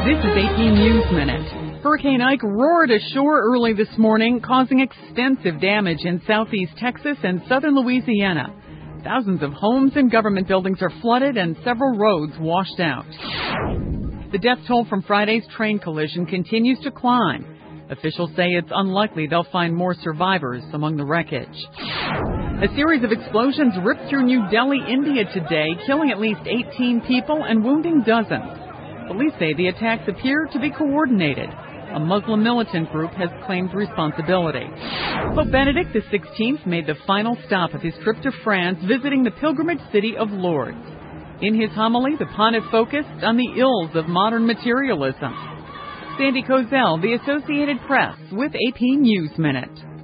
This is AP News Minute. Hurricane Ike roared ashore early this morning, causing extensive damage in southeast Texas and southern Louisiana. Thousands of homes and government buildings are flooded and several roads washed out. The death toll from Friday's train collision continues to climb. Officials say it's unlikely they'll find more survivors among the wreckage. A series of explosions ripped through New Delhi, India today, killing at least 18 people and wounding dozens. Police say the attacks appear to be coordinated. A Muslim militant group has claimed responsibility. Pope Benedict XVI made the final stop of his trip to France, visiting the pilgrimage city of Lourdes. In his homily, the pontiff focused on the ills of modern materialism. Sandy Kozel, The Associated Press, with AP News Minute.